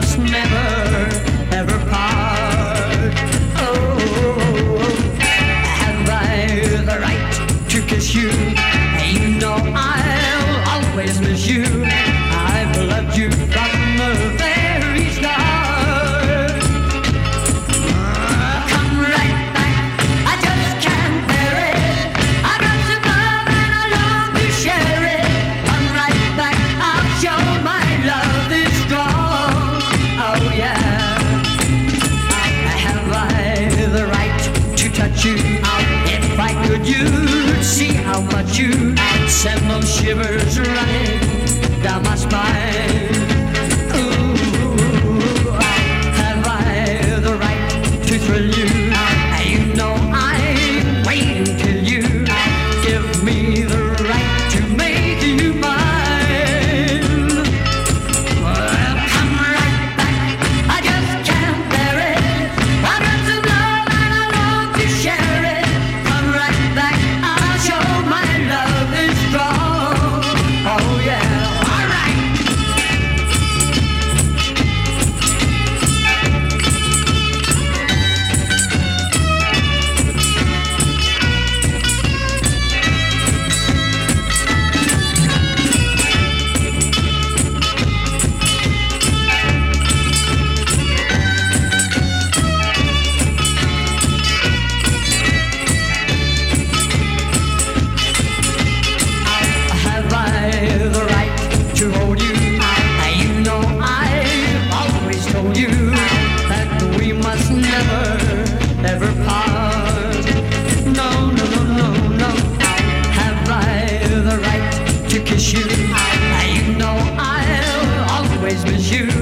must never, ever part. Oh, have I the right to kiss you? You know I'll always miss you. I've loved you from the very start. Come right back, I just can't bear it. I got some love and I long to share it. Come right back, I'll show my love is strong. Oh yeah. Have I the right to touch you? If I could, you'd see how much you send those shivers running down my spine. Ooh, have I the right to thrill you? You know I'm waiting till you give me the right to make you mine. Well, come right back, I just can't bear it. I got some love and I long to share it. Come right back, I'll show my love is strong. Oh yeah, all right. Have I the right to hold you? You know I've always told you that we must never, ever part. No, no, no, no, no. Have I the right to kiss you? You know I'll always miss you.